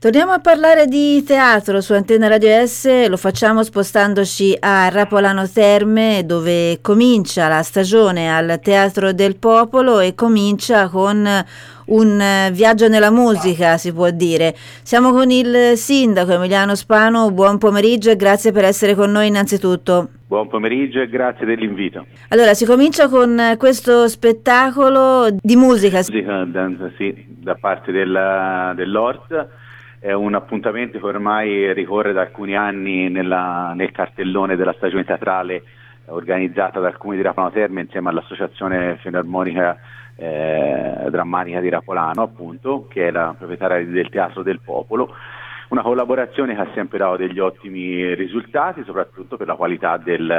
Torniamo a parlare di teatro su Antenna Radio S, lo facciamo spostandoci a Rapolano Terme, dove comincia la stagione al Teatro del Popolo e comincia con un viaggio nella musica, si può dire. Siamo con il sindaco Emiliano Spano, buon pomeriggio e grazie per essere con noi innanzitutto. Buon pomeriggio e grazie dell'invito. Allora, si comincia con questo spettacolo di musica. Danza, sì, da parte dell'Ort. È un appuntamento che ormai ricorre da alcuni anni nel cartellone della stagione teatrale organizzata dal Comune di Rapolano Terme insieme all'Associazione Filarmonica Drammatica di Rapolano, appunto, che è la proprietaria del Teatro del Popolo. Una collaborazione che ha sempre dato degli ottimi risultati, soprattutto per la qualità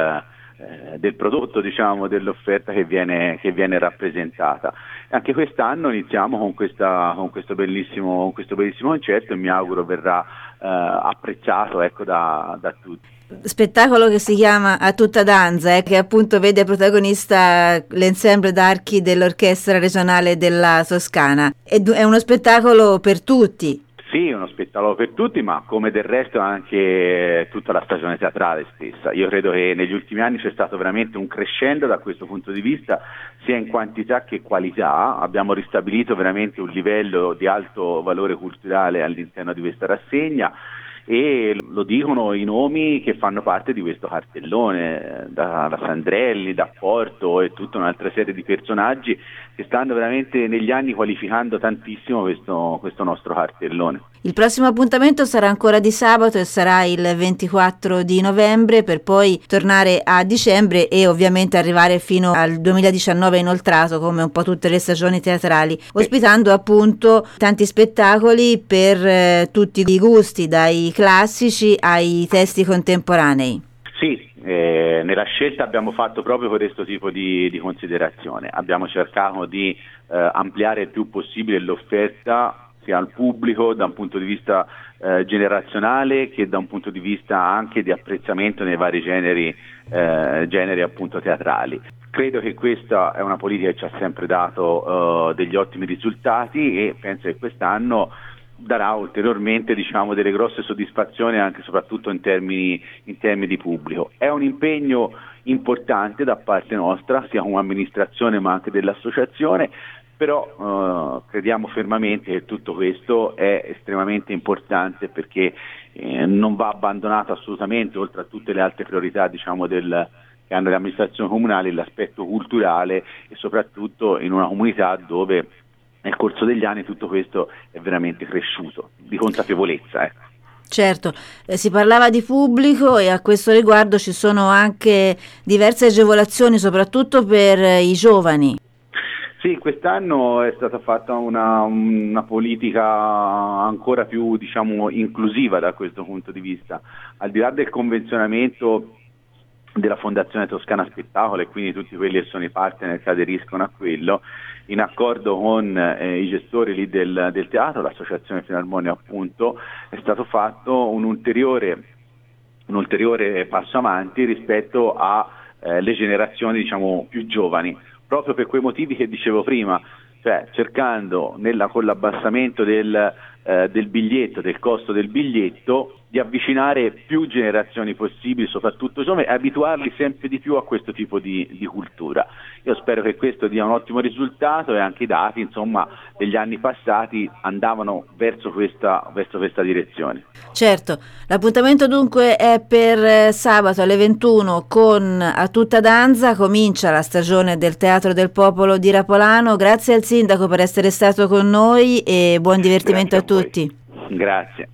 del prodotto, diciamo, dell'offerta che viene rappresentata. Anche quest'anno iniziamo con questo bellissimo concerto e mi auguro verrà apprezzato, ecco, da tutti. Spettacolo che si chiama A Tutta Danza, che appunto vede protagonista l'ensemble d'archi dell'Orchestra Regionale della Toscana. È uno spettacolo per tutti. Sì, uno spettacolo per tutti, ma come del resto anche tutta la stagione teatrale stessa. Io credo che negli ultimi anni c'è stato veramente un crescendo da questo punto di vista, sia in quantità che qualità. Abbiamo ristabilito veramente un livello di alto valore culturale all'interno di questa rassegna e lo dicono i nomi che fanno parte di questo cartellone, da Sandrelli, da Porto e tutta un'altra serie di personaggi che stanno veramente negli anni qualificando tantissimo questo nostro cartellone. Il prossimo appuntamento sarà ancora di sabato e sarà il 24 di novembre per poi tornare a dicembre e ovviamente arrivare fino al 2019 inoltrato come un po' tutte le stagioni teatrali, ospitando appunto tanti spettacoli per tutti i gusti, dai classici ai testi contemporanei. Sì, nella scelta abbiamo fatto proprio questo tipo di considerazione. Abbiamo cercato di ampliare il più possibile l'offerta sia al pubblico da un punto di vista generazionale che da un punto di vista anche di apprezzamento nei vari generi appunto teatrali. Credo che questa è una politica che ci ha sempre dato degli ottimi risultati e penso che quest'anno darà ulteriormente, diciamo, delle grosse soddisfazioni anche e soprattutto in termini di pubblico. È un impegno importante da parte nostra, sia come amministrazione ma anche dell'associazione, però crediamo fermamente che tutto questo è estremamente importante perché non va abbandonato assolutamente, oltre a tutte le altre priorità, diciamo, che hanno le amministrazioni comunali, l'aspetto culturale e soprattutto in una comunità dove nel corso degli anni tutto questo è veramente cresciuto, di consapevolezza. Certo, si parlava di pubblico e a questo riguardo ci sono anche diverse agevolazioni, soprattutto per i giovani. Sì, quest'anno è stata fatta una politica ancora più, diciamo, inclusiva da questo punto di vista. Al di là del convenzionamento della Fondazione Toscana Spettacolo e quindi tutti quelli che sono i partner che aderiscono a quello, in accordo con i gestori lì del teatro, l'Associazione Filarmonica appunto, è stato fatto un ulteriore passo avanti rispetto alle generazioni, diciamo, più giovani, proprio per quei motivi che dicevo prima, cioè cercando con l'abbassamento del biglietto, del costo del biglietto, di avvicinare più generazioni possibili, soprattutto giovani, e abituarli sempre di più a questo tipo di cultura. Io spero che questo dia un ottimo risultato e anche i dati, insomma, degli anni passati andavano verso questa direzione. Certo, l'appuntamento dunque è per sabato alle 21 con A Tutta Danza, comincia la stagione del Teatro del Popolo di Rapolano. Grazie al sindaco per essere stato con noi e buon divertimento a tutti. Grazie.